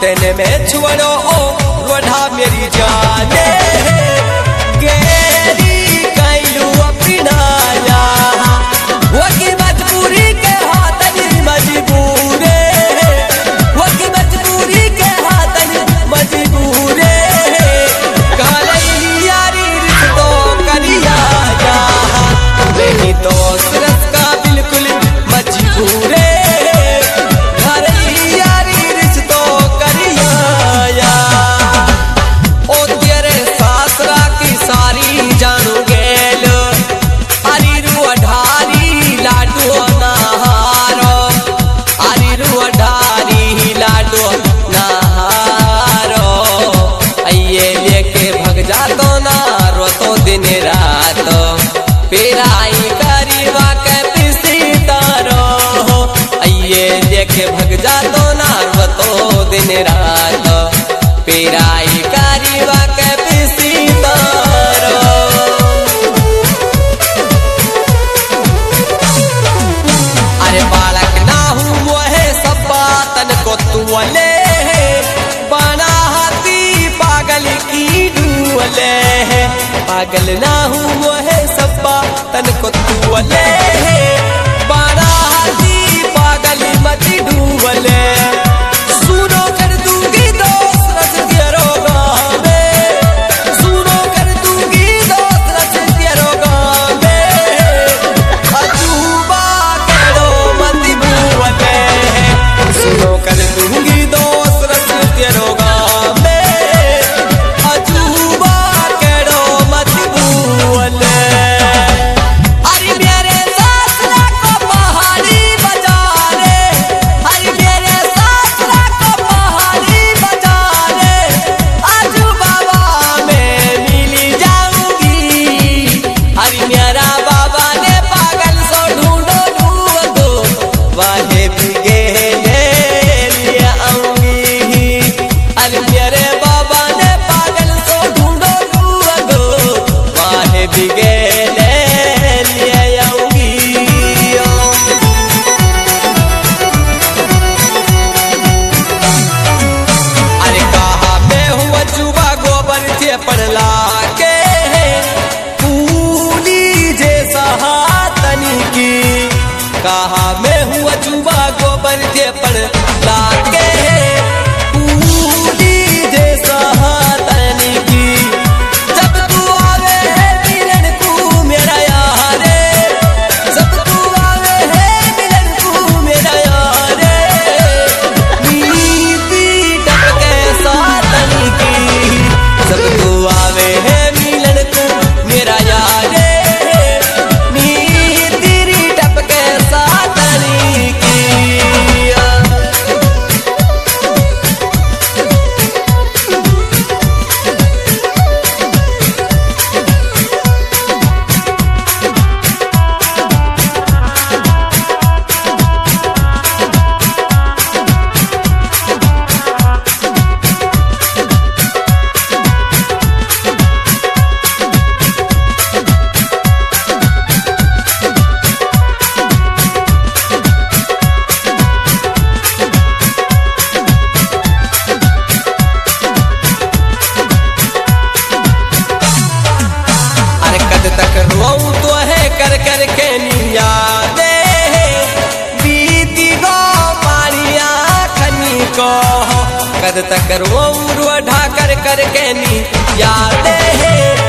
देने में छोड़ो रोढ़ा मेरी जाने गेरी कैलू अपनाया वो की मजबूरी के हाथन मजबूरे वो की मजबूरी के हाथन मजबूरे यारी रिश्तों करिया जा नहीं तो सरस का बिल्कुल मजबूरे दिन रात पेराई करीबा के पिसीतारो आइए देखे भग जा तो नारव तो दिन रात पेराई करीबा के पिसीतारो अरे बालक ना हूँ मोहे सब बातन को तुअले बना हाथी पागल की डूले पागल ना हूँ वो है सब्बा तन को तुअले बारा हाथी पागल मत डूबले सुनो कर दूंगी दोस्त रस तेरो गावे सुनो कर दूंगी दोस्त रस तेरो गावे अजूबा करो मत भूले सुनो कर दूंगी दोस्त रस तेरो गावे कहा मैं हूँ अजूबा गोबर के पर लाके पूरी जैसा तनी की जब तू आवे है मिलन तू मेरा यारे जब तू आवे है मिलन तू मेरा यारे नीति टपके सातनी की जब तू आवे है मिलन तू मेरा यारे तक रोऊं तो है कर कर के नियादे बीती गो पानिया खनी को कद तक रोऊं रोढ़ा कर कर के नियादे